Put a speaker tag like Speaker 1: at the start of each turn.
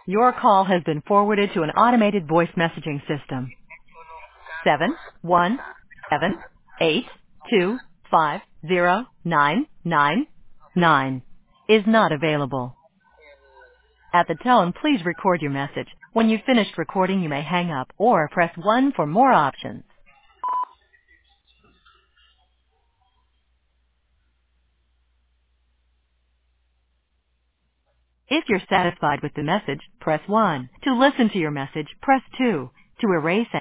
Speaker 1: Your call has been forwarded to an automated voice messaging system. 718-255-0999 is not available. At the tone, please record your message. When you've finished recording, you may hang up or press 1 for more options. If you're satisfied with the message, press 1. To listen to your message, press 2. To erase